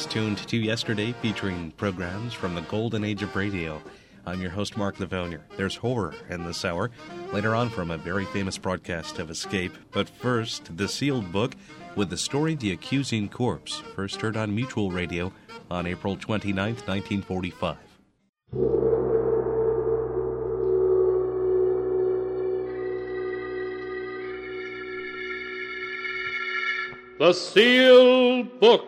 tuned to Yesterday, featuring programs from the golden age of radio. I'm your host, Mark Livonia. There's horror in this hour, later on from a very famous broadcast of Escape. But first, The Sealed Book with the story The Accusing Corpse, first heard on Mutual Radio on April 29th, 1945. The Sealed Book.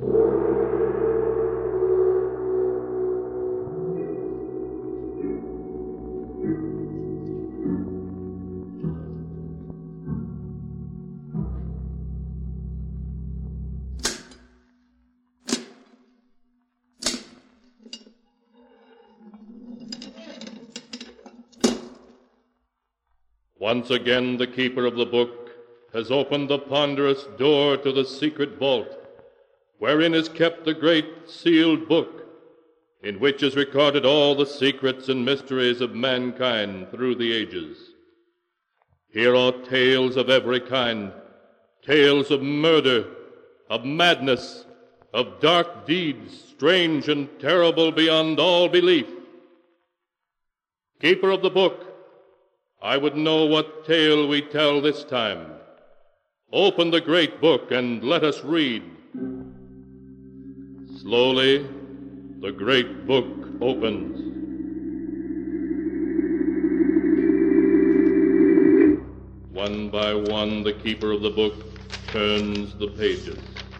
Once again, the keeper of the book has opened the ponderous door to the secret vault, wherein is kept the great sealed book, in which is recorded all the secrets and mysteries of mankind through the ages. Here are tales of every kind, tales of murder, of madness, of dark deeds, strange and terrible beyond all belief. Keeper of the book, I would know what tale we tell this time. Open the great book and let us read. Slowly, the great book opens. One by one, the keeper of the book turns the pages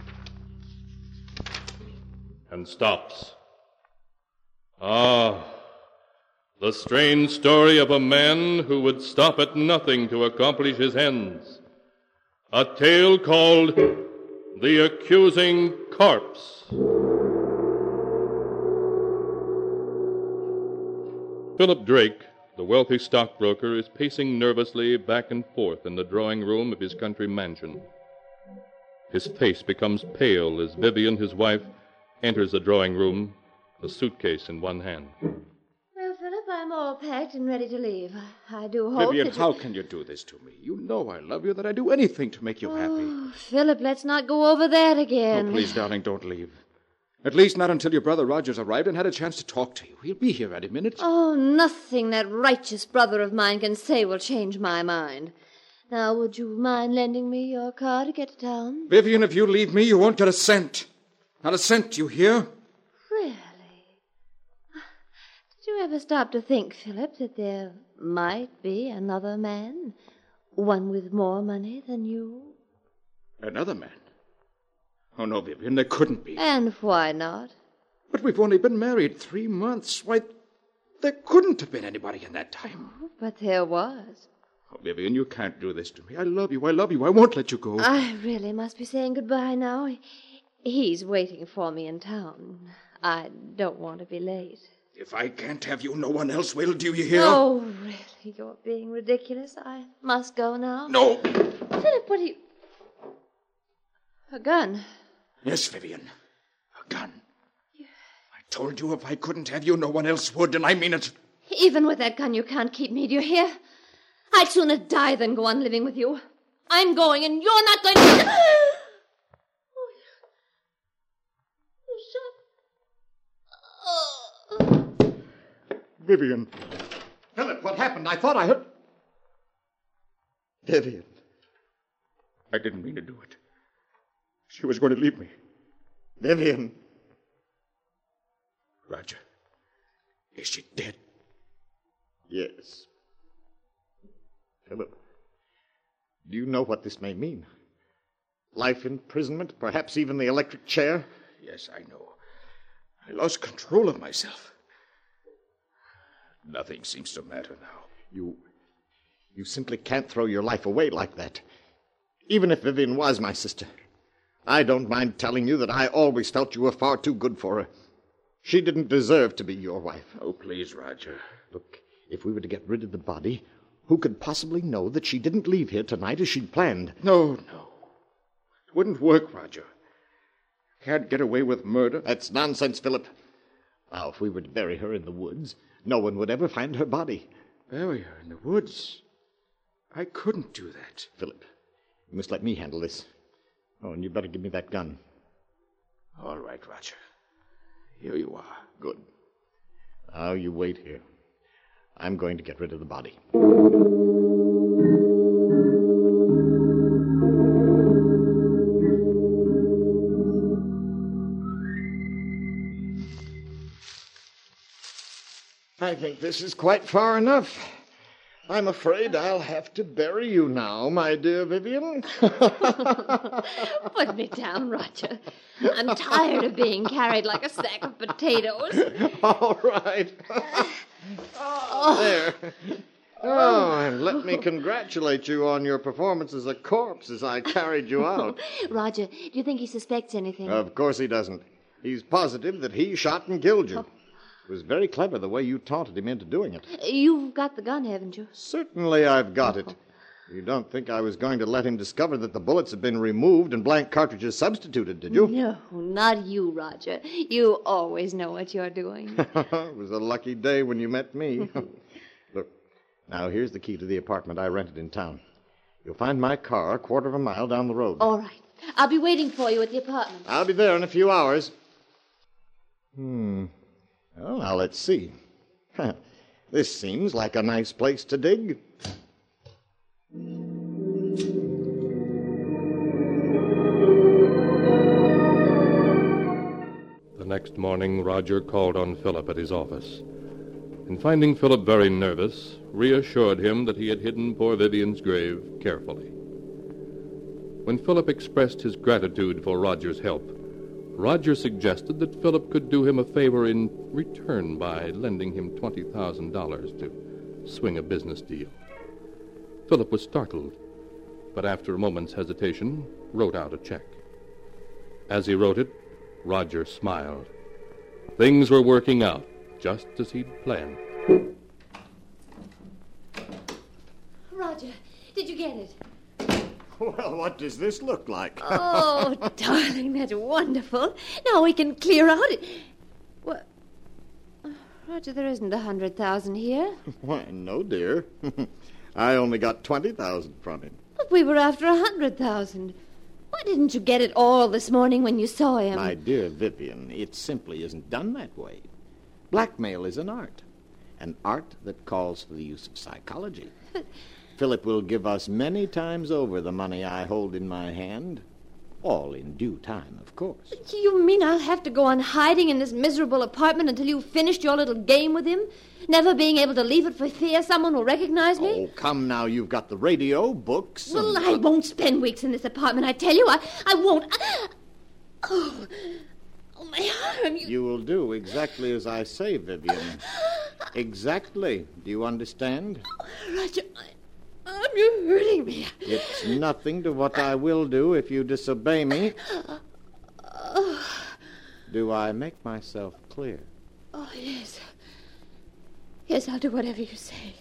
and stops. Ah, the strange story of a man who would stop at nothing to accomplish his ends. A tale called The Accusing Corpse. Philip Drake, the wealthy stockbroker, is pacing nervously back and forth in the drawing room of his country mansion. His face becomes pale as Vivian, his wife, enters the drawing room, a suitcase in one hand. Well, Philip, I'm all packed and ready to leave. I do hope Vivian, that how can you do this to me? You know I love you, that I'd do anything to make you happy. Oh, Philip, let's not go over that again. Oh, please, darling, don't leave. At least not until your brother Roger's arrived and had a chance to talk to you. He'll be here any minute. Oh, nothing that righteous brother of mine can say will change my mind. Now, would you mind lending me your car to get to town? Vivian, if you leave me, you won't get a cent. Not a cent, you hear? Really? Did you ever stop to think, Philip, that there might be another man? One with more money than you? Another man? Oh, no, Vivian, there couldn't be. And why not? But we've only been married 3 months. Why, there couldn't have been anybody in that time. Oh, but there was. Oh, Vivian, you can't do this to me. I love you. I love you. I won't let you go. I really must be saying goodbye now. He's waiting for me in town. I don't want to be late. If I can't have you, no one else will. Do you hear? Oh, really? You're being ridiculous. I must go now. No. Philip, what are you... A gun. Yes, Vivian. A gun. I told you if I couldn't have you, no one else would, and I mean it. Even with that gun, you can't keep me, do you hear? I'd sooner die than go on living with you. I'm going, and you're not going to... Vivian. Philip, what happened? I thought I heard... Vivian. I didn't mean to do it. She was going to leave me. Vivian. Roger. Is she dead? Yes. Philip, do you know what this may mean? Life imprisonment, perhaps even the electric chair? Yes, I know. I lost control of myself. Nothing seems to matter now. You simply can't throw your life away like that. Even if Vivian was my sister. I don't mind telling you that I always felt you were far too good for her. She didn't deserve to be your wife. Oh, please, Roger. Look, if we were to get rid of the body, who could possibly know that she didn't leave here tonight as she'd planned? No. It wouldn't work, Roger. Can't get away with murder. That's nonsense, Philip. Now, if we were to bury her in the woods, no one would ever find her body. Bury her in the woods? I couldn't do that. Philip, you must let me handle this. Oh, and you better give me that gun. All right, Roger. Here you are. Good. Now you wait here. I'm going to get rid of the body. I think this is quite far enough. I'm afraid I'll have to bury you now, my dear Vivian. Put me down, Roger. I'm tired of being carried like a sack of potatoes. All right. There. Oh, and let me congratulate you on your performance as a corpse as I carried you out. Roger, do you think he suspects anything? Of course he doesn't. He's positive that he shot and killed you. It was very clever the way you taunted him into doing it. You've got the gun, haven't you? Certainly I've got it. You don't think I was going to let him discover that the bullets had been removed and blank cartridges substituted, did you? No, not you, Roger. You always know what you're doing. It was a lucky day when you met me. Look, now here's the key to the apartment I rented in town. You'll find my car a quarter of a mile down the road. All right. I'll be waiting for you at the apartment. I'll be there in a few hours. Well, now let's see. This seems like a nice place to dig. The next morning, Roger called on Philip at his office, and finding Philip very nervous, reassured him that he had hidden poor Vivian's grave carefully. When Philip expressed his gratitude for Roger's help, Roger suggested that Philip could do him a favor in return by lending him $20,000 to swing a business deal. Philip was startled, but after a moment's hesitation, wrote out a check. As he wrote it, Roger smiled. Things were working out just as he'd planned. Roger, did you get it? Well, what does this look like? Oh, darling, that's wonderful. Now we can clear out it. What? Roger, there isn't 100,000 here. Why, no, dear. I only got 20,000 from him. But we were after 100,000. Why didn't you get it all this morning when you saw him? My dear Vivian, it simply isn't done that way. Blackmail is an art that calls for the use of psychology. Philip will give us many times over the money I hold in my hand. All in due time, of course. You mean I'll have to go on hiding in this miserable apartment until you've finished your little game with him? Never being able to leave it for fear someone will recognize me? Oh, come now. You've got the radio, books... Well, I won't spend weeks in this apartment, I tell you. I won't. Oh, my arm. You will do exactly as I say, Vivian. Exactly. Do you understand? Oh, Roger, you're hurting me. It's nothing to what I will do if you disobey me. Do I make myself clear? Oh, yes. Yes, I'll do whatever you say.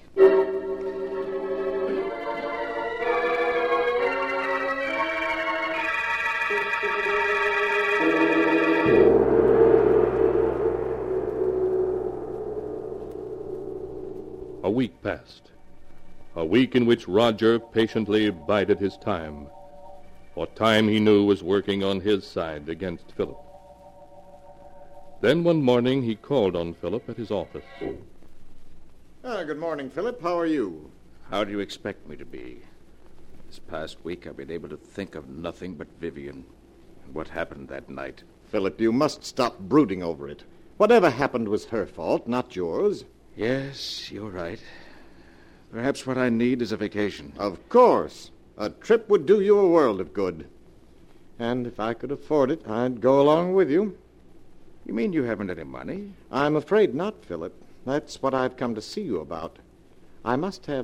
A week passed. A week in which Roger patiently bided his time, for time he knew was working on his side against Philip. Then one morning he called on Philip at his office. Good morning, Philip. How are you? How do you expect me to be? This past week I've been able to think of nothing but Vivian and what happened that night. Philip, you must stop brooding over it. Whatever happened was her fault, not yours. Yes, you're right. Perhaps what I need is a vacation. Of course. A trip would do you a world of good. And if I could afford it, I'd go along with you. You mean you haven't any money? I'm afraid not, Philip. That's what I've come to see you about. I must have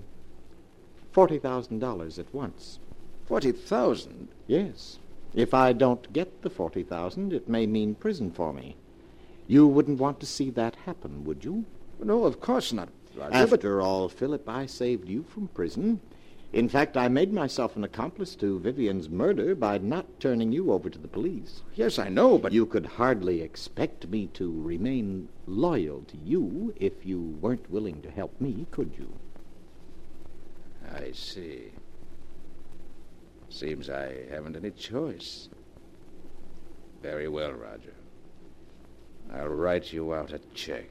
$40,000 at once. 40,000? Yes. If I don't get the 40,000, it may mean prison for me. You wouldn't want to see that happen, would you? No, of course not. After all, Philip, I saved you from prison. In fact, I made myself an accomplice to Vivian's murder by not turning you over to the police. Yes, I know, but... You could hardly expect me to remain loyal to you if you weren't willing to help me, could you? I see. Seems I haven't any choice. Very well, Roger. I'll write you out a check.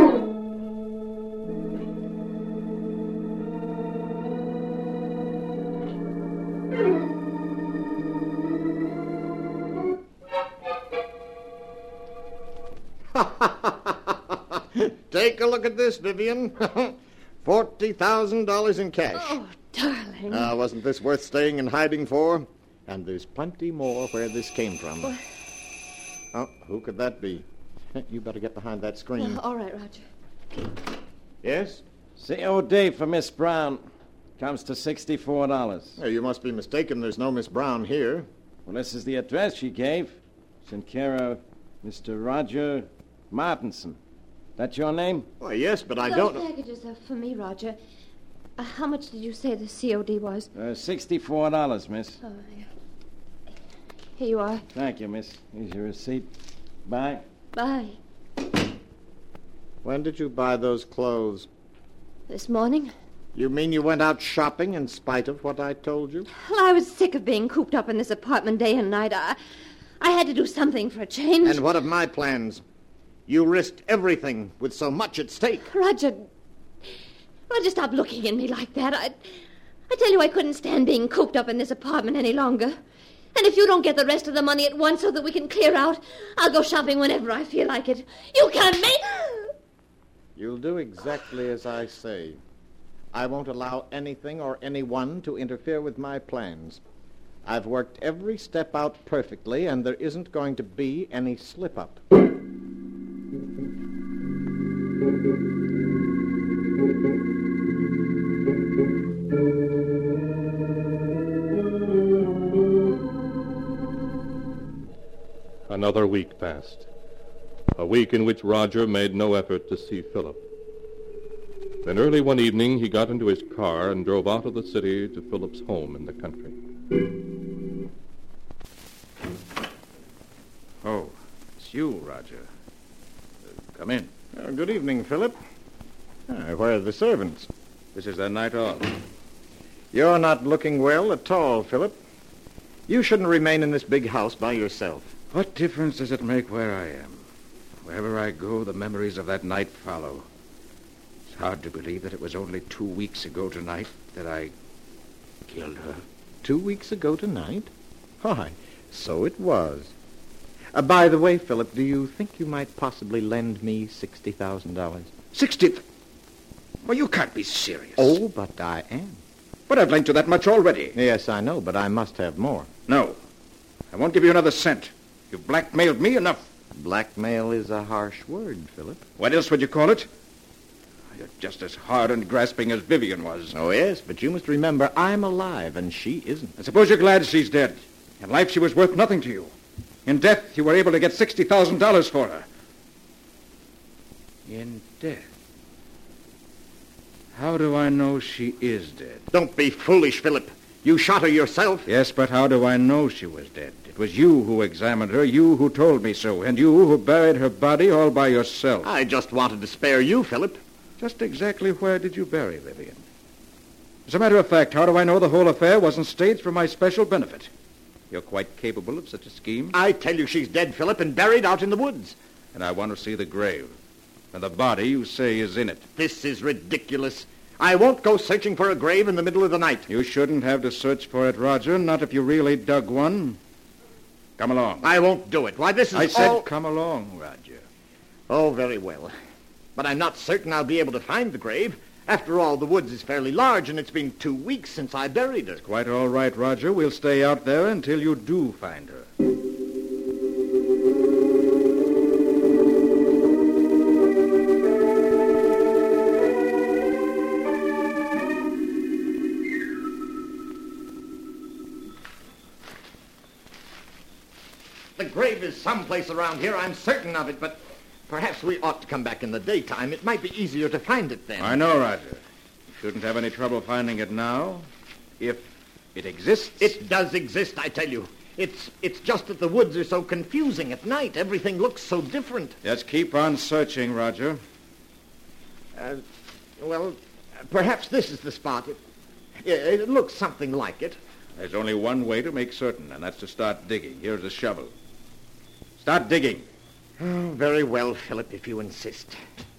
Take a look at this, Vivian. $40,000 in cash. Oh, darling. Wasn't this worth staying in hiding for? And there's plenty more where this came from. What? Oh, who could that be? You better get behind that screen. All right, Roger. Yes? COD for Miss Brown. Comes to $64. You must be mistaken. There's no Miss Brown here. Well, this is the address she gave. It's in care of Mr. Roger Martinson. That your name? Well, yes, but I Those don't know. packages are for me, Roger. How much did you say the COD was? $64, miss. Oh, yeah. Here you are. Thank you, miss. Here's your receipt. Bye. Bye. When did you buy those clothes? This morning? You mean you went out shopping in spite of what I told you? Well, I was sick of being cooped up in this apartment day and night. I had to do something for a change. And what of my plans? You risked everything with so much at stake. Roger, stop looking at me like that. I tell you I couldn't stand being cooped up in this apartment any longer. And if you don't get the rest of the money at once so that we can clear out, I'll go shopping whenever I feel like it. You can't make... You'll do exactly as I say. I won't allow anything or anyone to interfere with my plans. I've worked every step out perfectly, and there isn't going to be any slip-up. Another week passed. A week in which Roger made no effort to see Philip. Then early one evening, he got into his car and drove out of the city to Philip's home in the country. Oh, it's you, Roger. Come in. Good evening, Philip. Where are the servants? This is their night off. You're not looking well at all, Philip. You shouldn't remain in this big house by yourself. What difference does it make where I am? Wherever I go, the memories of that night follow. It's hard to believe that it was only 2 weeks ago tonight that I killed her. 2 weeks ago tonight? Why, so it was. By the way, Philip, do you think you might possibly lend me $60,000? 60? Well, you can't be serious. Oh, but I am. But I've lent you that much already. Yes, I know, but I must have more. No. I won't give you another cent. You've blackmailed me enough. Blackmail is a harsh word, Philip. What else would you call it? You're just as hard and grasping as Vivian was. Oh, yes, but you must remember I'm alive and she isn't. I suppose you're glad she's dead. In life, she was worth nothing to you. In death, you were able to get $60,000 for her. In death? How do I know she is dead? Don't be foolish, Philip. You shot her yourself. Yes, but how do I know she was dead? It was you who examined her, you who told me so, and you who buried her body all by yourself. I just wanted to spare you, Philip. Just exactly where did you bury Vivian? As a matter of fact, how do I know the whole affair wasn't staged for my special benefit? You're quite capable of such a scheme. I tell you she's dead, Philip, and buried out in the woods. And I want to see the grave. And the body you say is in it. This is ridiculous. I won't go searching for a grave in the middle of the night. You shouldn't have to search for it, Roger, not if you really dug one. Come along. I won't do it. Why, this is I said all... come along, Roger. Oh, very well. But I'm not certain I'll be able to find the grave. After all, the woods is fairly large, and it's been 2 weeks since I buried her. Quite all right, Roger. We'll stay out there until you do find her. The grave is someplace around here, I'm certain of it, but perhaps we ought to come back in the daytime. It might be easier to find it then. I know, Roger. You shouldn't have any trouble finding it now, if it exists. It does exist, I tell you. It's just that the woods are so confusing at night. Everything looks so different. Just keep on searching, Roger. Well, perhaps this is the spot. It looks something like it. There's only one way to make certain, and that's to start digging. Here's a shovel. Start digging. Oh, very well, Philip, if you insist.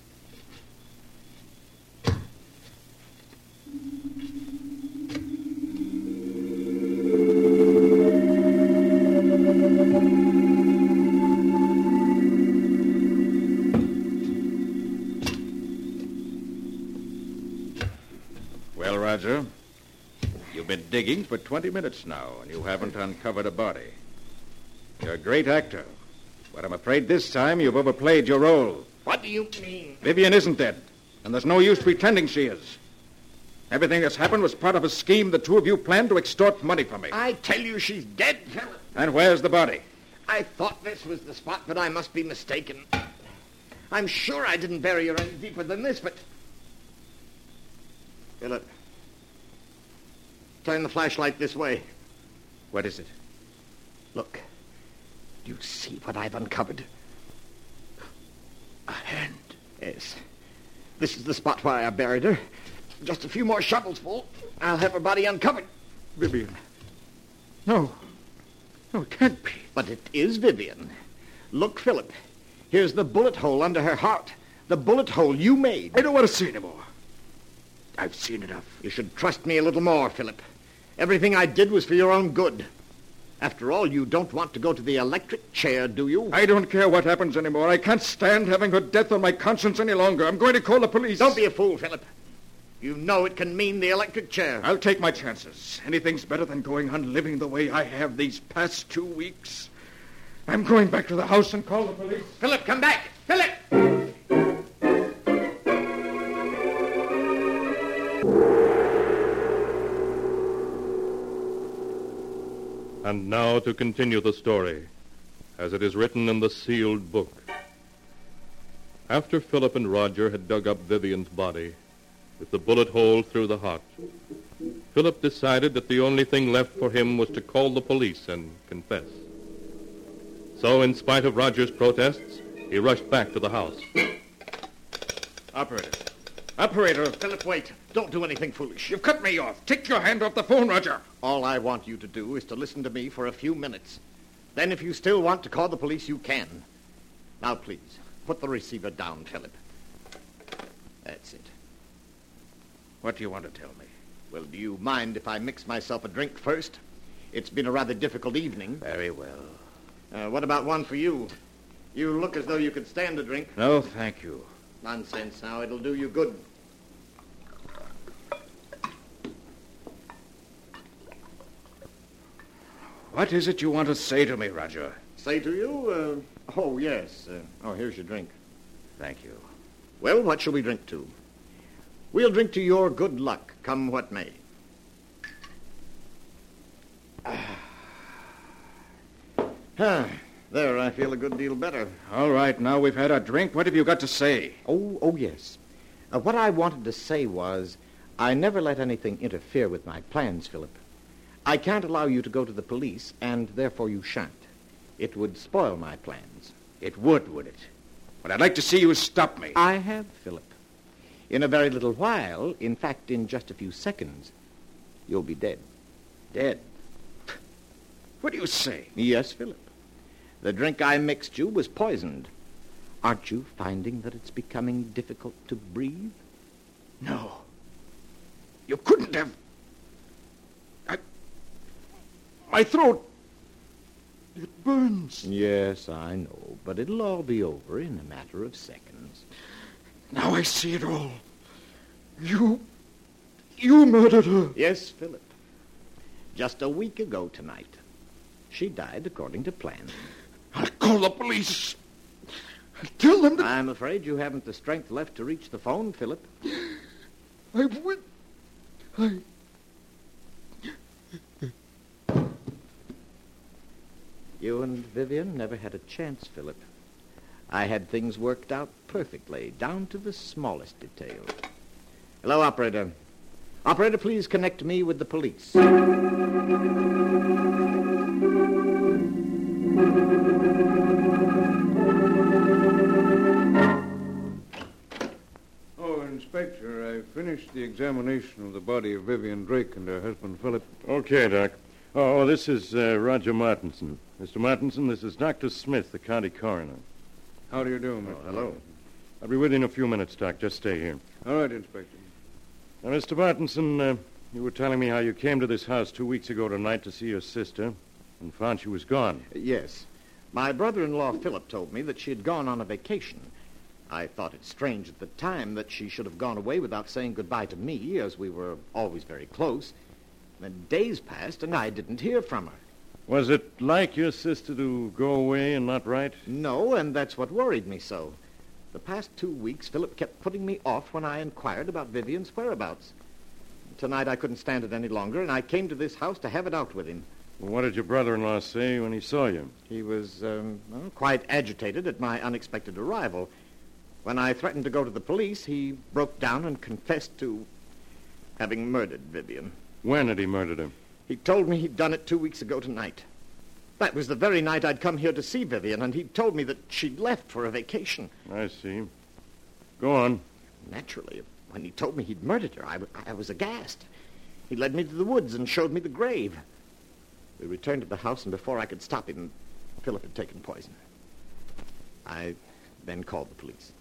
Well, Roger, you've been digging for 20 minutes now, and you haven't uncovered a body. You're a great actor, but I'm afraid this time you've overplayed your role. What do you mean? Vivian isn't dead, and there's no use pretending she is. Everything that's happened was part of a scheme the two of you planned to extort money from me. I tell you she's dead, Philip. And where's the body? I thought this was the spot, but I must be mistaken. I'm sure I didn't bury her any deeper than this, but... Philip, turn the flashlight this way. What is it? Look. Do you see what I've uncovered? A hand. Yes. This is the spot where I buried her. Just a few more shovels full. I'll have her body uncovered. Vivian. No. No, it can't be. But it is Vivian. Look, Philip. Here's the bullet hole under her heart. The bullet hole you made. I don't want to see anymore. I've seen enough. You should trust me a little more, Philip. Everything I did was for your own good. After all, you don't want to go to the electric chair, do you? I don't care what happens anymore. I can't stand having her death on my conscience any longer. I'm going to call the police. Don't be a fool, Philip. You know it can mean the electric chair. I'll take my chances. Anything's better than going on living the way I have these past 2 weeks. I'm going back to the house and call the police. Philip, come back! Philip! And now to continue the story, as it is written in the sealed book. After Philip and Roger had dug up Vivian's body, with the bullet hole through the heart, Philip decided that the only thing left for him was to call the police and confess. So, in spite of Roger's protests, he rushed back to the house. Operator. Operator. Philip, wait. Don't do anything foolish. You've cut me off. Take your hand off the phone, Roger. All I want you to do is to listen to me for a few minutes. Then if you still want to call the police, you can. Now, please, put the receiver down, Philip. That's it. What do you want to tell me? Well, do you mind if I mix myself a drink first? It's been a rather difficult evening. Very well. What about one for you? You look as though you could stand a drink. No, thank you. Nonsense now. It'll do you good. What is it you want to say to me, Roger? Say to you? Oh, yes. Here's your drink. Thank you. Well, what shall we drink to? We'll drink to your good luck, come what may. There, I feel a good deal better. All right, now we've had our drink. What have you got to say? Oh, yes. What I wanted to say was, I never let anything interfere with my plans, Philip. I can't allow you to go to the police, and therefore you shan't. It would spoil my plans. It would it? But I'd like to see you stop me. I have, Philip. In a very little while, in fact, in just a few seconds, you'll be dead. Dead? What do you say? Yes, Philip. The drink I mixed you was poisoned. Aren't you finding that it's becoming difficult to breathe? No. You couldn't have... My throat... It burns. Yes, I know, but it'll all be over in a matter of seconds. Now I see it all. You murdered her. Yes, Philip. Just a week ago tonight. She died according to plan. I'll call the police. I'll tell them that... I'm afraid you haven't the strength left to reach the phone, Philip. I will... You and Vivian never had a chance, Philip. I had things worked out perfectly, down to the smallest detail. Hello, operator. Operator, please connect me with the police. Oh, Inspector, I finished the examination of the body of Vivian Drake and her husband, Philip. Okay, Doc. Oh, this is Roger Martinson. Mr. Martinson, this is Dr. Smith, the county coroner. How do you do, Mr. Hello. I'll be with you in a few minutes, Doc. Just stay here. All right, Inspector. Now, Mr. Martinson, you were telling me how you came to this house 2 weeks ago tonight to see your sister and found she was gone. Yes. My brother-in-law, Philip, told me that she had gone on a vacation. I thought it strange at the time that she should have gone away without saying goodbye to me, as we were always very close. Then days passed, and I didn't hear from her. Was it like your sister to go away and not write? No, and that's what worried me so. The past 2 weeks, Philip kept putting me off when I inquired about Vivian's whereabouts. Tonight I couldn't stand it any longer, and I came to this house to have it out with him. Well, what did your brother-in-law say when he saw you? He was quite agitated at my unexpected arrival. When I threatened to go to the police, he broke down and confessed to having murdered Vivian. When had he murdered her? He told me he'd done it 2 weeks ago tonight. That was the very night I'd come here to see Vivian, and he'd told me that she'd left for a vacation. I see. Go on. Naturally, when he told me he'd murdered her, I was aghast. He led me to the woods and showed me the grave. We returned to the house, and before I could stop him, Philip had taken poison. I then called the police.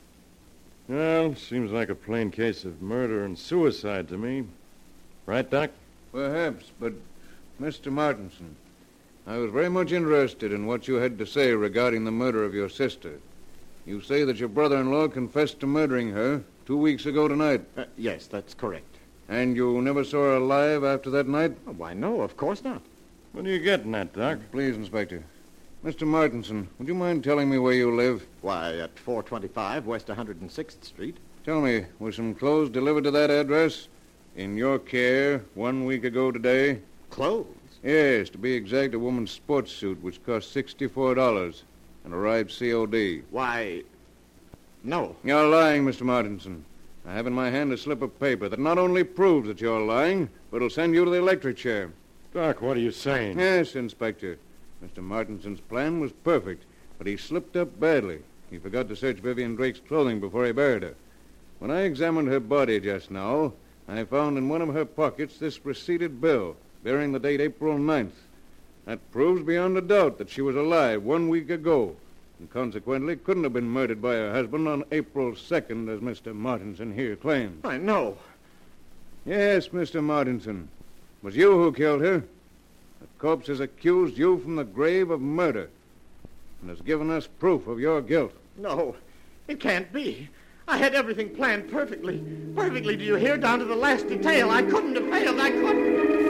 Well, seems like a plain case of murder and suicide to me. Right, Doc? Perhaps, but Mr. Martinson, I was very much interested in what you had to say regarding the murder of your sister. You say that your brother-in-law confessed to murdering her 2 weeks ago tonight. Yes, that's correct. And you never saw her alive after that night? Oh, why, no, of course not. What are you getting at, Doc? Please, Inspector. Mr. Martinson, would you mind telling me where you live? Why, at 425 West 106th Street. Tell me, were some clothes delivered to that address in your care 1 week ago today? Clothes? Yes, to be exact, a woman's sports suit, which cost $64 and arrived COD. Why, no. You're lying, Mr. Martinson. I have in my hand a slip of paper that not only proves that you're lying, but will send you to the electric chair. Doc, what are you saying? Yes, Inspector. Mr. Martinson's plan was perfect, but he slipped up badly. He forgot to search Vivian Drake's clothing before he buried her. When I examined her body just now, I found in one of her pockets this receipted bill bearing the date April 9th. That proves beyond a doubt that she was alive 1 week ago, and consequently couldn't have been murdered by her husband on April 2nd, as Mr. Martinson here claims. I know. Yes, Mr. Martinson. It was you who killed her. The corpse has accused you from the grave of murder and has given us proof of your guilt. No, it can't be. I had everything planned perfectly. Perfectly, do you hear? Down to the last detail. I couldn't have failed. I couldn't.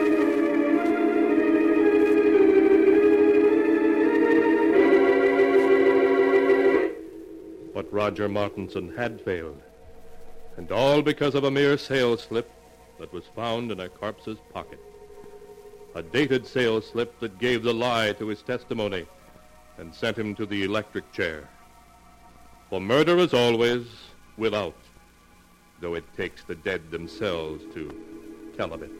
But Roger Martinson had failed. And all because of a mere sales slip that was found in a corpse's pocket. A dated sales slip that gave the lie to his testimony and sent him to the electric chair. For murder is always without, though it takes the dead themselves to tell of it.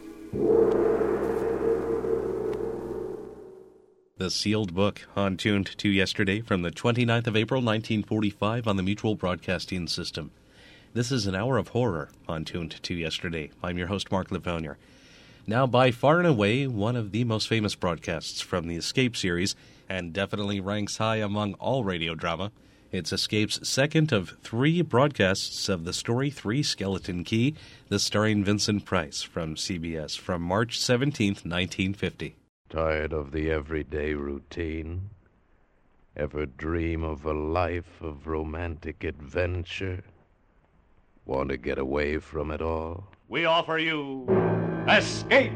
The Sealed Book, on Tuned to Yesterday from the 29th of April, 1945 on the Mutual Broadcasting System. This is an hour of horror on Tuned to Yesterday. I'm your host, Mark Livonier. Now, by far and away, one of the most famous broadcasts from the Escape series, and definitely ranks high among all radio drama. It's Escape's second of 3 broadcasts of the story 3 Skeleton Key, this starring Vincent Price from CBS from March 17th, 1950. Tired of the everyday routine? Ever dream of a life of romantic adventure? Want to get away from it all? We offer you Escape!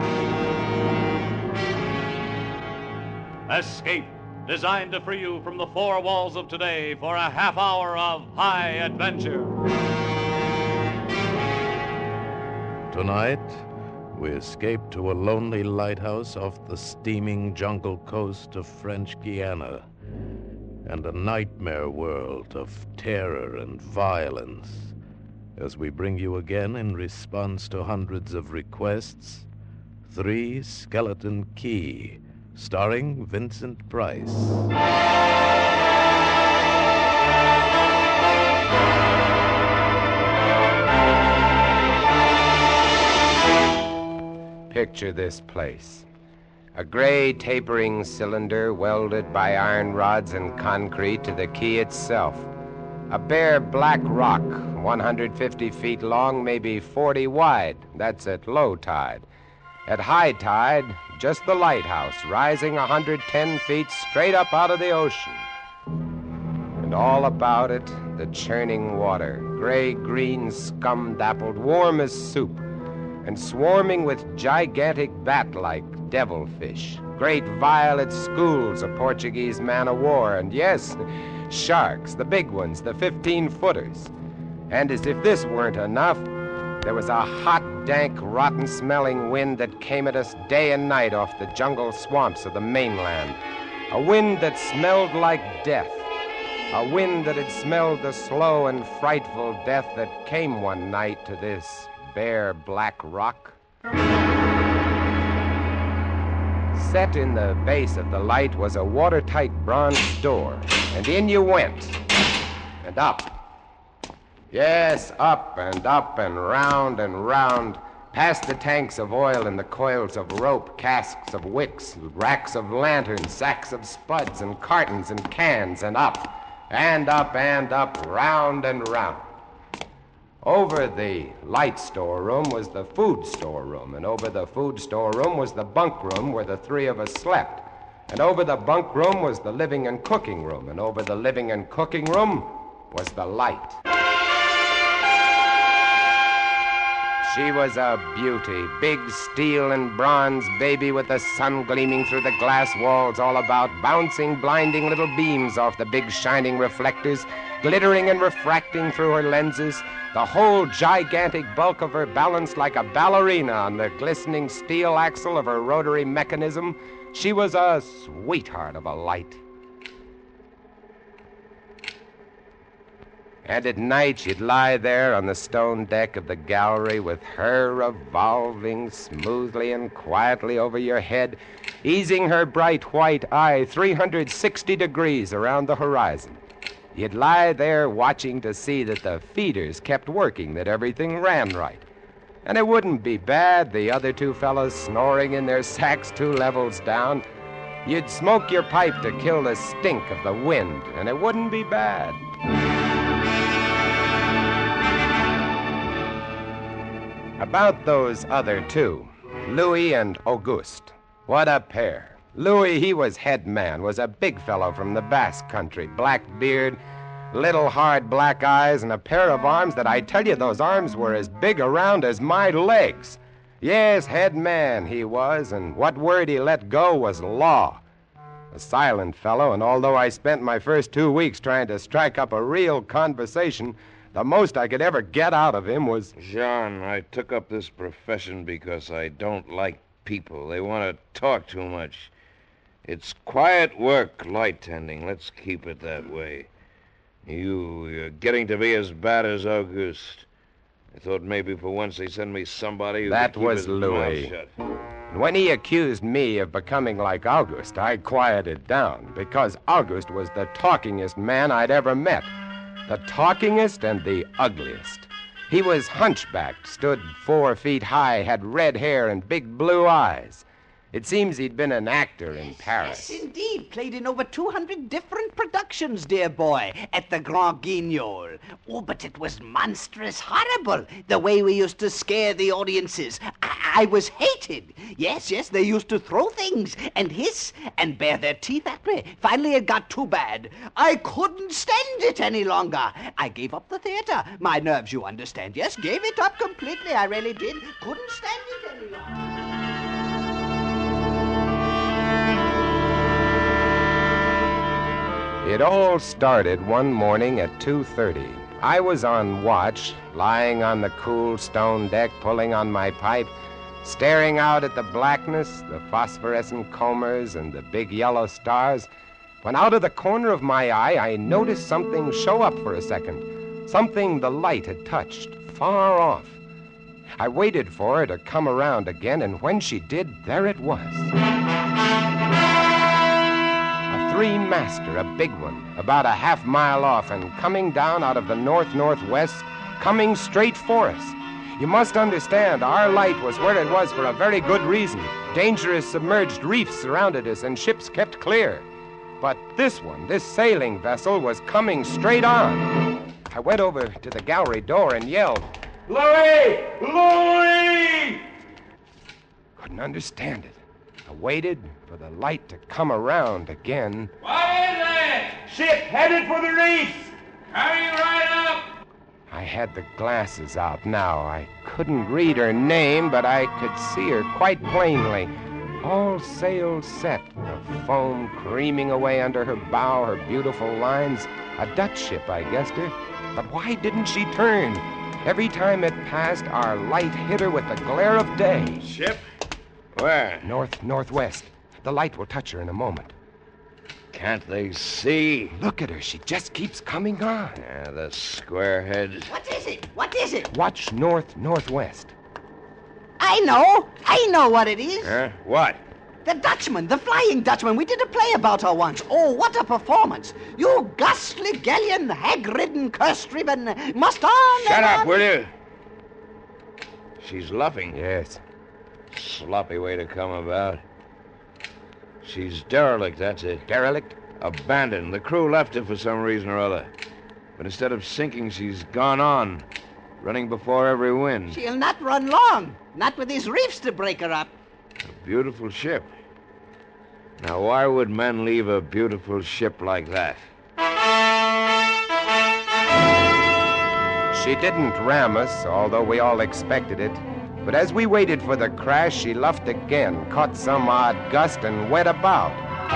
Escape, designed to free you from the 4 walls of today for a half hour of high adventure. Tonight, we escape to a lonely lighthouse off the steaming jungle coast of French Guiana and a nightmare world of terror and violence as we bring you again, in response to hundreds of requests, 3 Skeleton Key, starring Vincent Price. Picture this place. A gray tapering cylinder welded by iron rods and concrete to the quay itself. A bare black rock, 150 feet long, maybe 40 wide. That's at low tide. At high tide, just the lighthouse, rising 110 feet straight up out of the ocean. And all about it, the churning water, gray-green, scum-dappled, warm as soup, and swarming with gigantic bat-like devilfish, great violet schools of Portuguese man-o'-war, and yes, sharks, the big ones, the 15-footers. And as if this weren't enough, there was a hot, dank, rotten-smelling wind that came at us day and night off the jungle swamps of the mainland. A wind that smelled like death. A wind that had smelled the slow and frightful death that came one night to this bare black rock. Set in the base of the light was a watertight bronze door, and in you went, and up. Yes, up and round, past the tanks of oil and the coils of rope, casks of wicks, racks of lanterns, sacks of spuds and cartons and cans, and up, round and round. Over the light storeroom was the food storeroom, and over the food storeroom was the bunk room where the three of us slept. And over the bunk room was the living and cooking room, and over the living and cooking room was the light. She was a beauty, big steel and bronze baby with the sun gleaming through the glass walls all about, bouncing blinding little beams off the big shining reflectors, glittering and refracting through her lenses, the whole gigantic bulk of her balanced like a ballerina on the glistening steel axle of her rotary mechanism. She was a sweetheart of a light. And at night she'd lie there on the stone deck of the gallery with her revolving smoothly and quietly over your head, easing her bright white eye 360 degrees around the horizon. You'd lie there watching to see that the feeders kept working, that everything ran right. And it wouldn't be bad, the other two fellows snoring in their sacks 2 levels down. You'd smoke your pipe to kill the stink of the wind, and it wouldn't be bad. About those other two, Louis and Auguste. What a pair. Louis, he was head man, was a big fellow from the Basque country, black beard, little hard black eyes, and a pair of arms that I tell you, those arms were as big around as my legs. Yes, head man he was, and what word he let go was law. A silent fellow, and although I spent my first 2 weeks trying to strike up a real conversation, the most I could ever get out of him was... Jean, I took up this profession because I don't like people. They want to talk too much. It's quiet work, light tending. Let's keep it that way. You're getting to be as bad as Auguste. I thought maybe for once they'd send me somebody who That could keep was his Louis. mouth shut. And when he accused me of becoming like Auguste, I quieted down, because Auguste was the talkingest man I'd ever met. The talkingest and the ugliest. He was hunchbacked, stood 4 feet high, had red hair and big blue eyes. It seems he'd been an actor in Paris. Yes, indeed. Played in over 200 different productions, dear boy, at the Grand Guignol. Oh, but it was monstrous horrible, the way we used to scare the audiences. I was hated. Yes, they used to throw things and hiss and bare their teeth at me. Finally, it got too bad. I couldn't stand it any longer. I gave up the theater. My nerves, you understand. Yes, gave it up completely. I really did. Couldn't stand it any longer. It all started one morning at 2:30. I was on watch, lying on the cool stone deck, pulling on my pipe, staring out at the blackness, the phosphorescent combers, and the big yellow stars, when out of the corner of my eye, I noticed something show up for a second, something the light had touched, far off. I waited for her to come around again, and when she did, there it was. Three-master, a big one, about a half mile off and coming down out of the north-northwest, coming straight for us. You must understand, our light was where it was for a very good reason. Dangerous submerged reefs surrounded us, and ships kept clear. But this one, this sailing vessel, was coming straight on. I went over to the gallery door and yelled, "Louis! Louis!" Couldn't understand it. I waited for the light to come around again. What is it? Ship headed for the reefs. Coming right up. I had the glasses out now. I couldn't read her name, but I could see her quite plainly. All sails set, the foam creaming away under her bow, her beautiful lines. A Dutch ship, I guessed her. But why didn't she turn? Every time it passed, our light hit her with the glare of day. Ship? Where? Northwest. The light will touch her in a moment. Can't they see? Look at her. She just keeps coming on. Yeah, the squareheads. What is it? What is it? Watch northwest. I know what it is. Huh? What? The Dutchman, the Flying Dutchman. We did a play about her once. Oh, what a performance. You ghastly galleon, hag-ridden, curse-driven, must on. Shut up, will you? She's luffing. Yes. Sloppy way to come about. She's derelict, that's it. Derelict? Abandoned. The crew left her for some reason or other. But instead of sinking, she's gone on, running before every wind. She'll not run long. Not with these reefs to break her up. A beautiful ship. Now, why would men leave a beautiful ship like that? She didn't ram us, although we all expected it. But as we waited for the crash, she luffed again, caught some odd gust, and went about.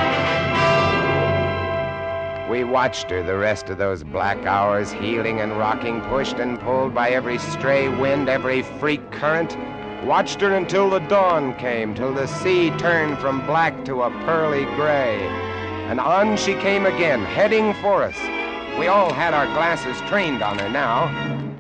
We watched her the rest of those black hours, heeling and rocking, pushed and pulled by every stray wind, every freak current. Watched her until the dawn came, till the sea turned from black to a pearly gray. And on she came again, heading for us. We all had our glasses trained on her now.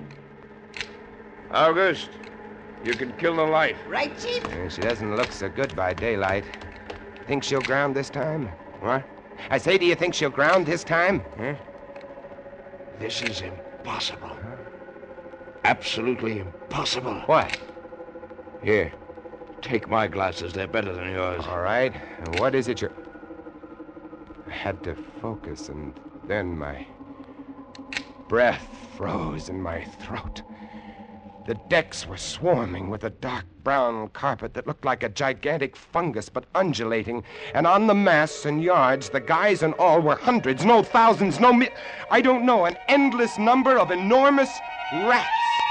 August, you can kill the light. Right, Chief? She doesn't look so good by daylight. Think she'll ground this time? What? I say, do you think she'll ground this time? Huh? This is impossible. Absolutely impossible. What? Here, take my glasses. They're better than yours. All right. And what is it you're... I had to focus, and then my breath froze in my throat. The decks were swarming with a dark brown carpet that looked like a gigantic fungus, but undulating. And on the masts and yards, the guys and all were hundreds, no thousands, I don't know, an endless number of enormous rats.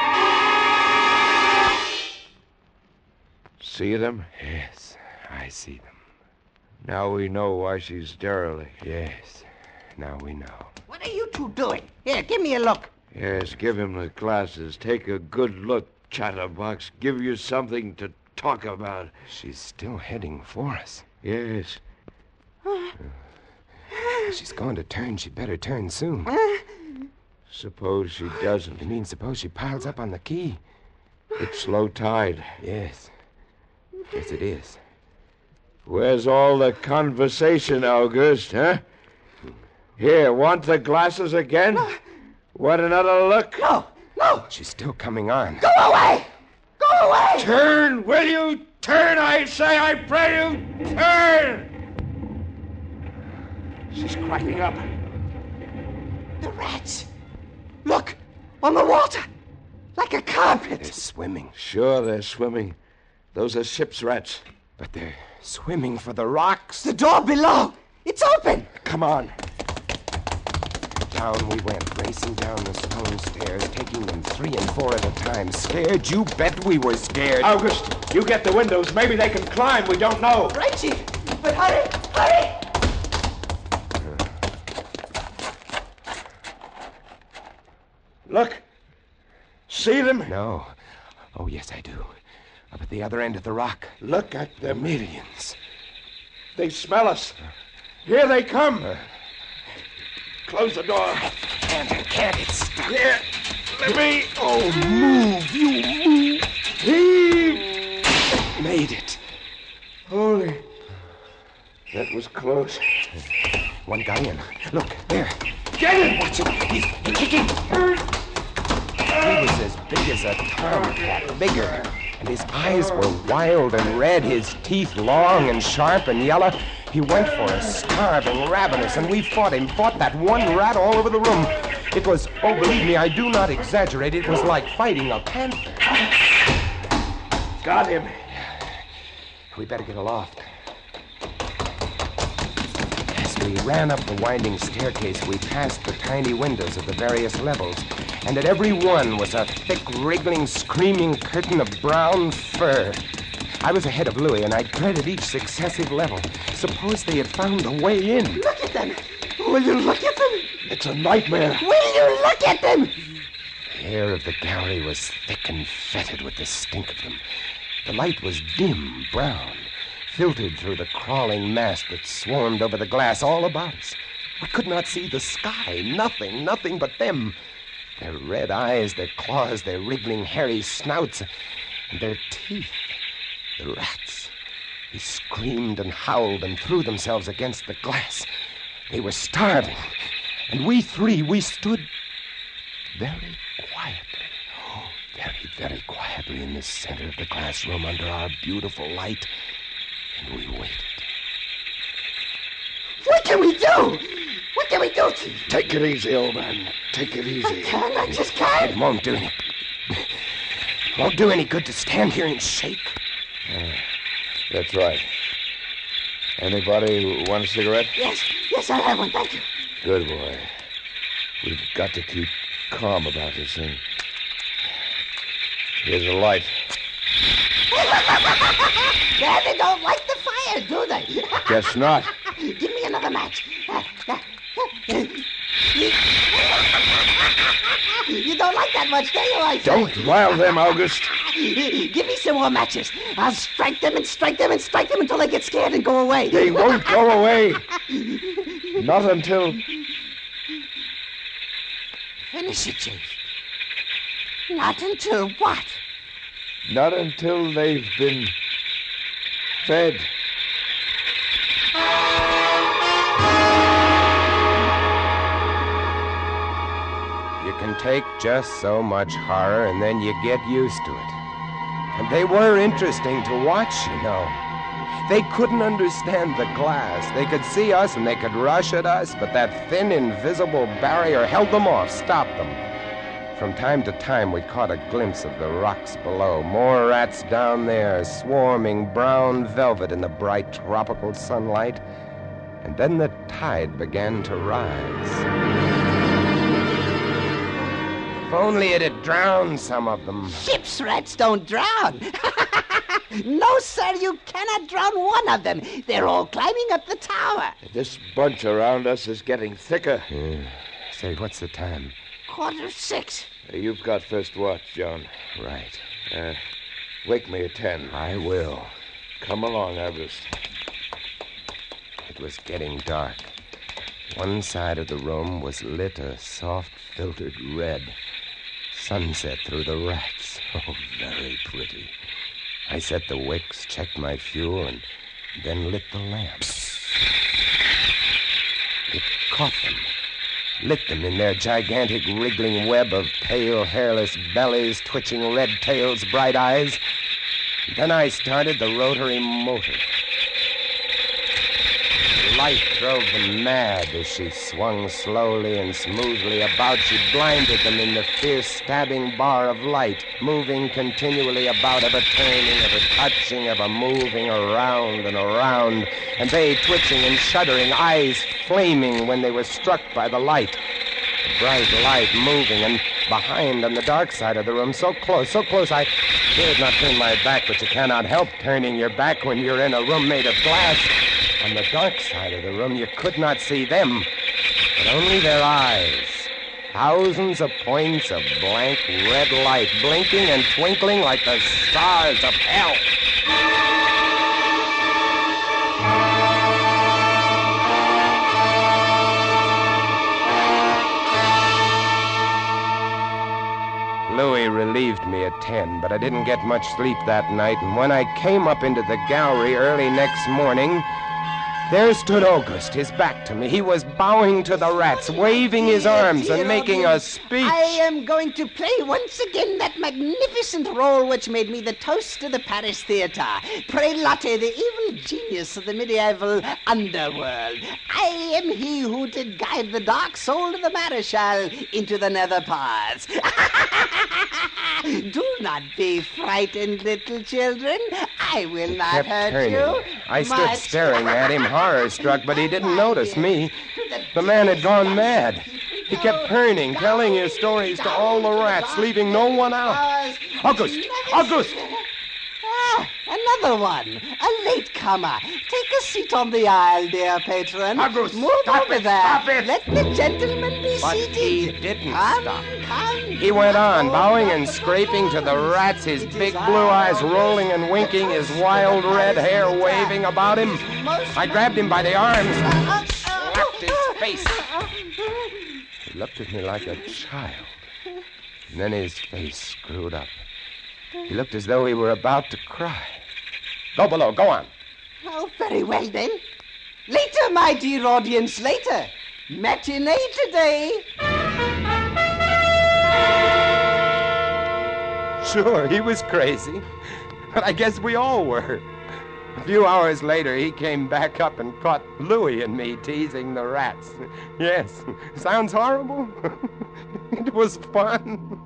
See them? Yes, I see them. Now we know why she's derelict. Yes, now we know. What are you two doing? Here, give me a look. Yes, give him the glasses. Take a good look, chatterbox. Give you something to talk about. She's still heading for us. Yes. She's going to turn. She'd better turn soon. Suppose she doesn't. You mean suppose she piles up on the quay? It's low tide. Yes. Yes, it is. Where's all the conversation, August, huh? Here, want the glasses again? Want another look? No. She's still coming on. Go away! Go away! Turn, will you? Turn, I say, I pray you! Turn! She's cracking up. The rats! Look! On the water! Like a carpet! They're swimming. Sure, they're swimming. Those are ship's rats. But they're swimming for the rocks. The door below! It's open! Come on. Down we went, racing down the stone stairs, taking them 3 and 4 at a time. Scared? You bet we were scared. August, you get the windows. Maybe they can climb. We don't know. Right, Chief. But hurry! Hurry! Look. See them? No. Oh, yes, I do. Up at the other end of the rock. Look at them. Millions. They smell us. Here they come. Close the door. Can't it stop? Here. Let me. Oh, move. You move. Heave. Made it. Holy. That was close. One guy in. Look, there. Get it! Watch him. He's kicking. was as big as a tomcat, bigger. And his eyes were wild and red, his teeth long and sharp and yellow. He went for us, starving, ravenous, and we fought him, fought that one rat all over the room. It was, oh, believe me, I do not exaggerate, it was like fighting a panther. Got him. We better get aloft. As we ran up the winding staircase, we passed the tiny windows of the various levels, and at every one was a thick, wriggling, screaming curtain of brown fur. I was ahead of Louis, and I dreaded each successive level. Suppose they had found a way in. Look at them. Will you look at them? It's a nightmare. Will you look at them? The air of the gallery was thick and fetid with the stink of them. The light was dim, brown, filtered through the crawling mass that swarmed over the glass all about us. We could not see the sky. Nothing but them. Their red eyes, their claws, their wriggling, hairy snouts, and their teeth. The rats. They screamed and howled and threw themselves against the glass. They were starving. And we three, we stood very quietly. Very quietly in the center of the glass room under our beautiful light. And we waited. What can we do? What can we do, Chief? Take it easy, old man. Take it easy. I just can't. It won't do any. Won't do any good to stand here and shake. That's right. Anybody want a cigarette? Yes, I have one, thank you. Good boy. We've got to keep calm about this thing. Here's a light. They don't like the fire, do they? Guess not. Give me another match. You don't like that much, do you, I say? Don't rile them, August. Give me some more matches. I'll strike them and strike them and strike them until they get scared and go away. They won't go away. Not until... Finish it, Chief. Not until what? Not until they've been fed. You can take just so much horror and then you get used to it. And they were interesting to watch, you know. They couldn't understand the glass. They could see us and they could rush at us, but that thin, invisible barrier held them off, stopped them. From time to time, we caught a glimpse of the rocks below. More rats down there, swarming brown velvet in the bright tropical sunlight. And then the tide began to rise. If only it had drowned some of them. Ship's rats don't drown. No, sir, you cannot drown one of them. They're all climbing up the tower. This bunch around us is getting thicker. Say, what's the time? 6:15. You've got first watch, John. Right. Wake me at 10. I will. Come along, August. It was getting dark. One side of the room was lit a soft, filtered red. Sunset through the rats. Oh, very pretty. I set the wicks, checked my fuel, and then lit the lamps. It caught them. Lit them in their gigantic wriggling web of pale, hairless bellies, twitching red tails, bright eyes. Then I started the rotary motor. The light drove them mad as she swung slowly and smoothly about. She blinded them in the fierce stabbing bar of light, moving continually about, ever turning, ever touching, ever moving around and around, and they twitching and shuddering, eyes flaming when they were struck by the light. The bright light moving, and behind on the dark side of the room, so close, I dared not turn my back, but you cannot help turning your back when you're in a room made of glass. On the dark side of the room, you could not see them, but only their eyes. Thousands of points of blank red light, blinking and twinkling like the stars of hell. Louis relieved me at 10, but I didn't get much sleep that night, and when I came up into the gallery early next morning, There stood August, his back to me. He was bowing to the rats, waving his arms and making a speech. I am going to play once again that magnificent role which made me the toast of the Paris theatre. Prelate, the evil genius of the medieval underworld. I am he who did guide the dark soul of the Marechal into the nether paths. Do not be frightened, little children. I will not hurt you. I stood staring at him, horror-struck, but he didn't notice me. The man had gone mad. He kept turning, telling his stories to all the rats, leaving no one out. August! August! Ah, another one. A latecomer. Take a seat on the aisle, dear patron. August, move stop over it, there. stop it. Let the gentleman be But seated. he didn't stop. Come. He went on, bowing and scraping to the rats, his big blue eyes rolling and winking, his wild red hair waving about him. I grabbed him by the arms and slapped his face. He looked at me like a child, and then his face screwed up. He looked as though he were about to cry. Go below, go on. Oh, very well then. Later, my dear audience, later. Matinee today. Sure, he was crazy, but I guess we all were. A few hours later, he came back up and caught Louis and me teasing the rats. Yes, sounds horrible. It was fun.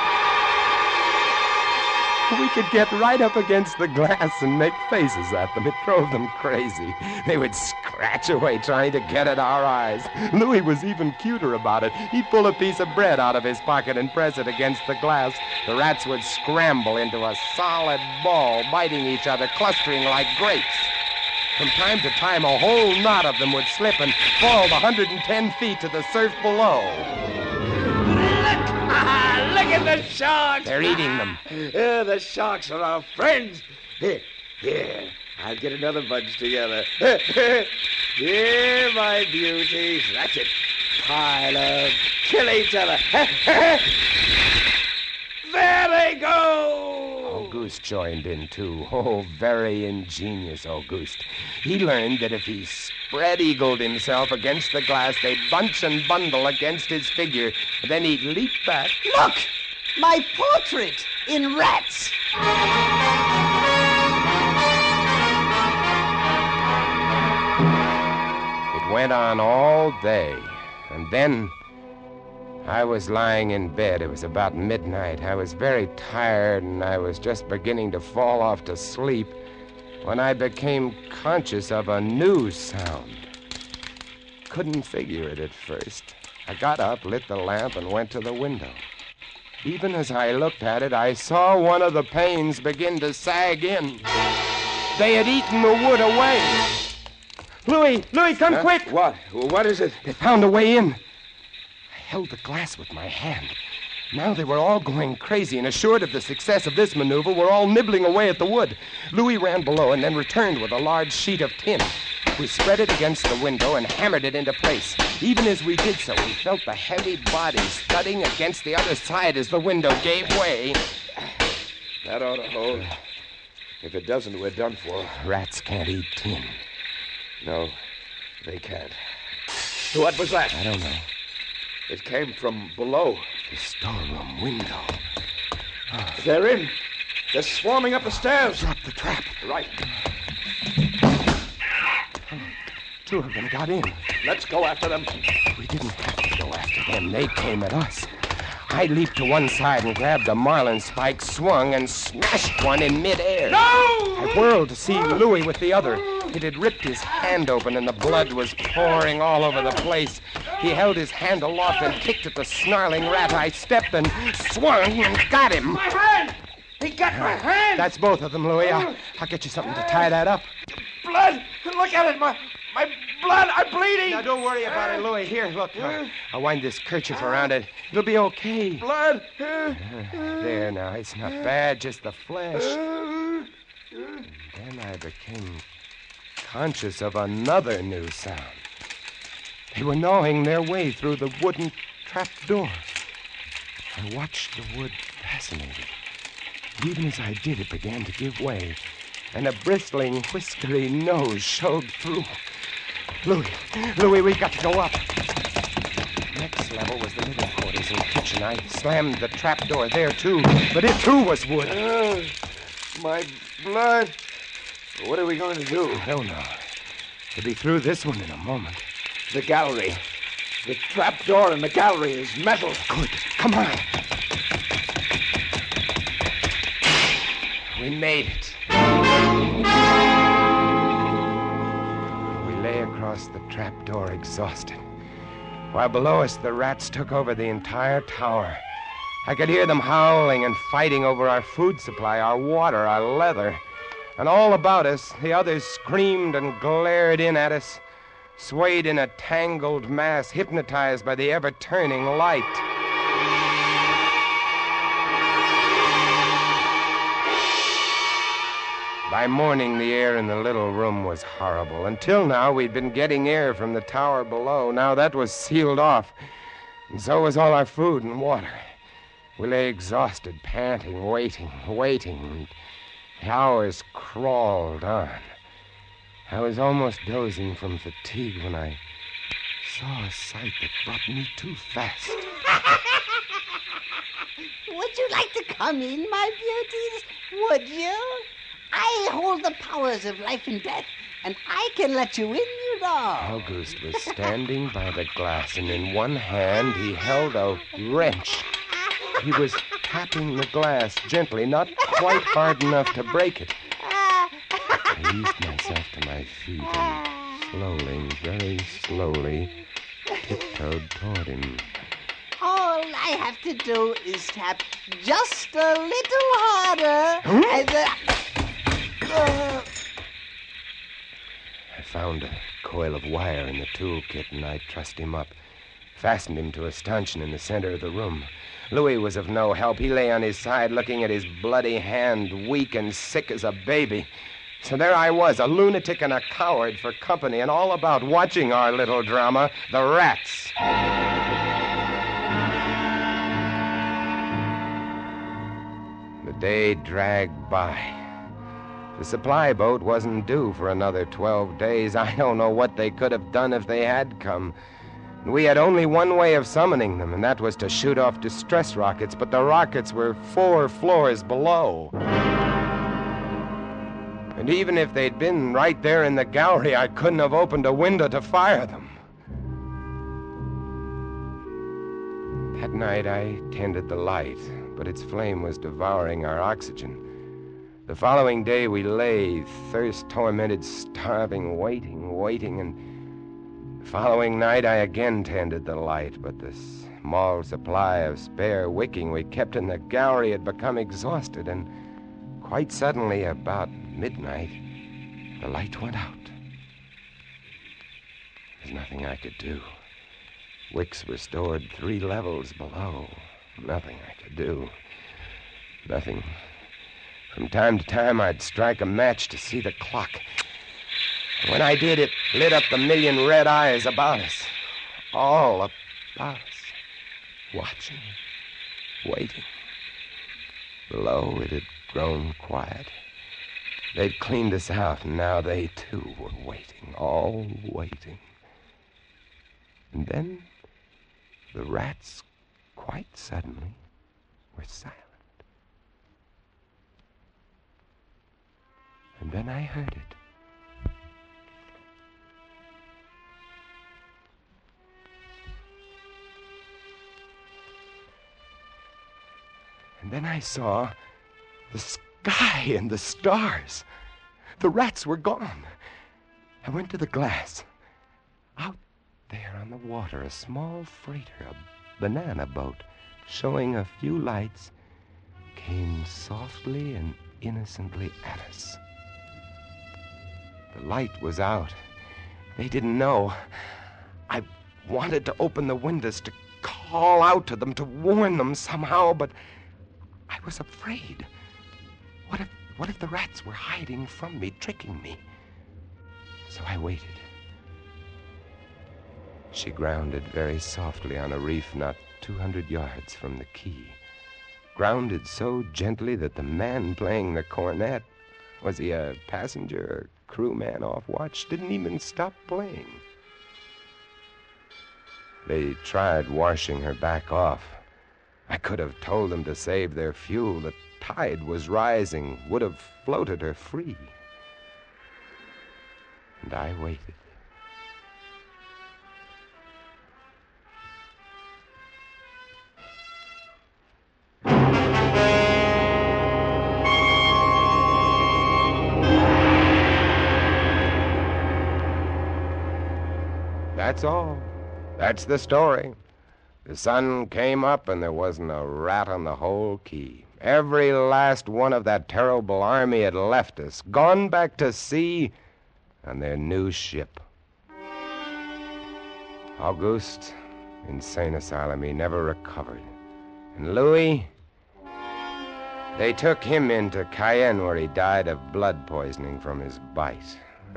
We could get right up against the glass and make faces at them. It drove them crazy. They would scratch away trying to get at our eyes. Louis was even cuter about it. He'd pull a piece of bread out of his pocket and press it against the glass. The rats would scramble into a solid ball, biting each other, clustering like grapes. From time to time, a whole knot of them would slip and fall 110 feet to the surf below. Look at the sharks! They're eating them. The sharks are our friends. Here, I'll get another bunch together. Here, my beauties. That's it. Pile up. Kill each other. There they go! Auguste joined in, too. Oh, very ingenious Auguste. He learned that if he spread-eagled himself against the glass, they'd bunch and bundle against his figure. Then he'd leap back. Look! My portrait in rats. It went on all day, and then I was lying in bed. It was about midnight. I was very tired, and I was just beginning to fall off to sleep when I became conscious of a new sound. Couldn't figure it at first. I got up, lit the lamp, and went to the window. Even as I looked at it, I saw one of the panes begin to sag in. They had eaten the wood away. Louis, come quick! What? What is it? They found a way in. I held the glass with my hand. Now they were all going crazy, and assured of the success of this maneuver, were all nibbling away at the wood. Louis ran below and then returned with a large sheet of tin. We spread it against the window and hammered it into place. Even as we did so, we felt the heavy body thudding against the other side as the window gave way. That ought to hold. If it doesn't, we're done for. Rats can't eat tin. No, they can't. What was that? I don't know. It came from below. The storeroom window. They're in. They're swarming up the stairs. Drop the trap. Right. Two of them got in. Let's go after them. We didn't have to go after them. They came at us. I leaped to one side and grabbed a marlin spike, swung, and smashed one in midair. No! I whirled to see Louis with the other. It had ripped his hand open, and the blood was pouring all over the place. He held his hand aloft and kicked at the snarling rat. I stepped and swung and got him. My hand! He got my hand! That's both of them, Louis. I'll get you something to tie that up. Blood! Look at it! My blood! I'm bleeding! Now, don't worry about it, Louis. Here, look. I'll wind this kerchief around it. It'll be okay. Blood! There, now. It's not bad, just the flesh. And then I became conscious of another new sound. They were gnawing their way through the wooden trap door. I watched the wood fascinated. Even as I did, it began to give way, and a bristling, whiskery nose showed through. Louis, we've got to go up. Next level was the living quarters and kitchen. I slammed the trap door there, too, but it, too, was wood. My blood. What are we going to do? I don't know. We'll be through this one in a moment. The gallery. The trap door in the gallery is metal. Good. Come on. We made it. We lay across the trap door exhausted, while below us the rats took over the entire tower. I could hear them howling and fighting over our food supply, our water, our leather. And all about us, the others screamed and glared in at us, swayed in a tangled mass, hypnotized by the ever-turning light. By morning, the air in the little room was horrible. Until now, we'd been getting air from the tower below. Now that was sealed off, and so was all our food and water. We lay exhausted, panting, waiting, and the hours crawled on. I was almost dozing from fatigue when I saw a sight that brought me too fast. Would you like to come in, my beauties? Would you? I hold the powers of life and death, and I can let you in, you know. August was standing by the glass, and in one hand he held a wrench. He was tapping the glass gently, not quite hard enough to break it. I eased myself to my feet and slowly, very slowly, tiptoed toward him. All I have to do is tap just a little harder, and I found a coil of wire in the toolkit, and I trussed him up, fastened him to a stanchion in the center of the room. Louis was of no help. He lay on his side, looking at his bloody hand, weak and sick as a baby. So there I was, a lunatic and a coward for company, and all about watching our little drama, the rats. The day dragged by. The supply boat wasn't due for another 12 days. I don't know what they could have done if they had come. We had only one way of summoning them, and that was to shoot off distress rockets, but the rockets were 4 floors below. And even if they'd been right there in the gallery, I couldn't have opened a window to fire them. That night I tended the light, but its flame was devouring our oxygen. The following day we lay, thirst-tormented, starving, waiting, and the following night I again tended the light, but the small supply of spare wicking we kept in the gallery had become exhausted, and quite suddenly, about midnight, the light went out. There's nothing I could do. Wicks were stored 3 levels below. Nothing I could do. Nothing. From time to time, I'd strike a match to see the clock. When I did, it lit up the million red eyes about us. All about us. Watching. Waiting. Below, it had grown quiet. They'd cleaned us out, and now they, too, were waiting. All waiting. And then the rats, quite suddenly, were silent. And then I heard it. And then I saw the sky and the stars. The rats were gone. I went to the glass. Out there on the water, a small freighter, a banana boat, showing a few lights, came softly and innocently at us. The light was out. They didn't know. I wanted to open the windows to call out to them, to warn them somehow, but I was afraid. What if the rats were hiding from me, tricking me? So I waited. She grounded very softly on a reef not 200 yards from the quay. Grounded so gently that the man playing the cornet, was he a passenger or crewman off watch didn't even stop playing. They tried washing her back off. I could have told them to save their fuel. The tide was rising, would have floated her free. And I waited. That's all. That's the story. The sun came up and there wasn't a rat on the whole quay. Every last one of that terrible army had left us, gone back to sea on their new ship. Auguste, insane asylum, he never recovered. And Louis, they took him into Cayenne where he died of blood poisoning from his bite.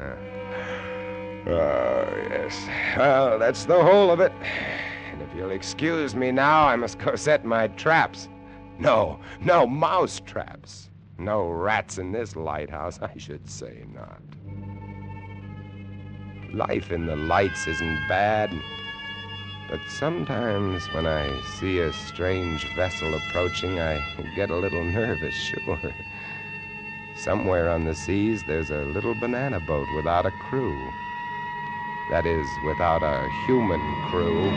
Oh, yes. Well, that's the whole of it. And if you'll excuse me now, I must go set my traps. No, mouse traps. No rats in this lighthouse, I should say not. Life in the lights isn't bad, but sometimes when I see a strange vessel approaching, I get a little nervous, sure. Somewhere on the seas, there's a little banana boat without a crew. That is, without a human crew.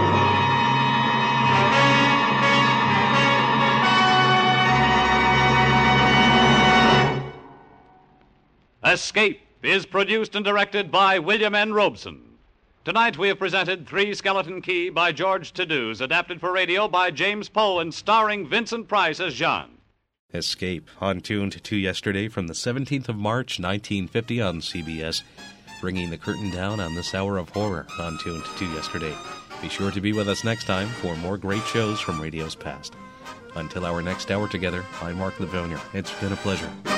Escape is produced and directed by William N. Robeson. Tonight we have presented Three Skeleton Key by George Tadouz, adapted for radio by James Poe and starring Vincent Price as Jean. Escape, on Tuned to Yesterday from the 17th of March, 1950 on CBS. Bringing the curtain down on this hour of horror on Tuned to Yesterday. Be sure to be with us next time for more great shows from radio's past. Until our next hour together, I'm Mark Livonia. It's been a pleasure.